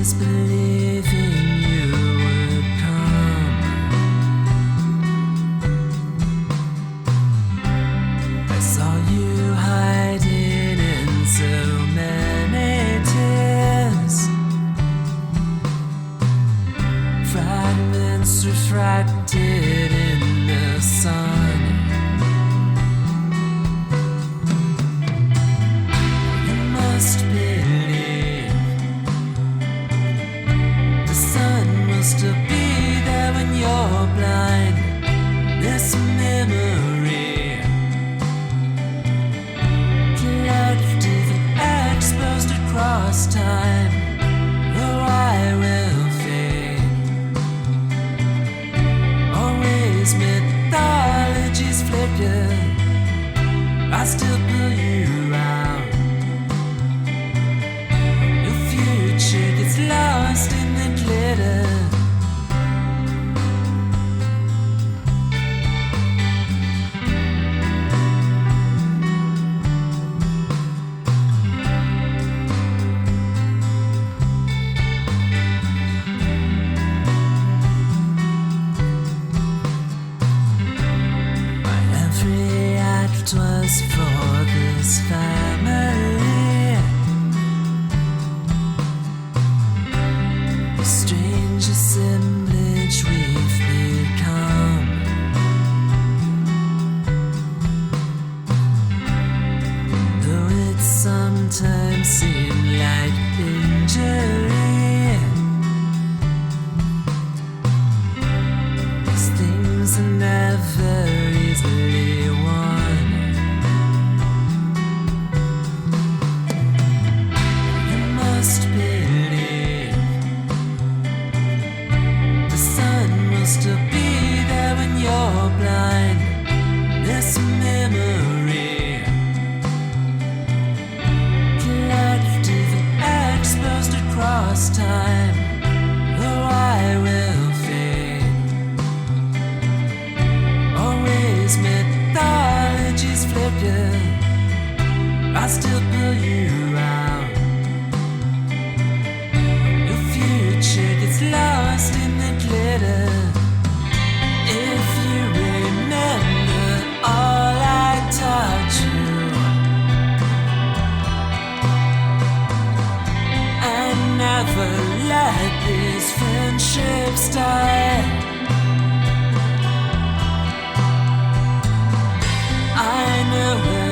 always believing you would come. I saw you hiding in so many tears, fragments refracted in the sun. You must believe the sun will still be there when you're blind. This memory, collective and exposed across time, though I will fade. Always mythologies flicker, I still pull you out. Your future gets lost in the glitter. Every act was for this family. The strange assemblage we've become. Though it sometimes seemed like injury, these things are never easily won. You must believe the sun will still be there when you're blind. This memory, collective and exposed across time, though I will fade. Always mythologies flicker, I still pull you out. Your future gets lost in the glitter. If you remember all I taught you, and never let these friendships die. I know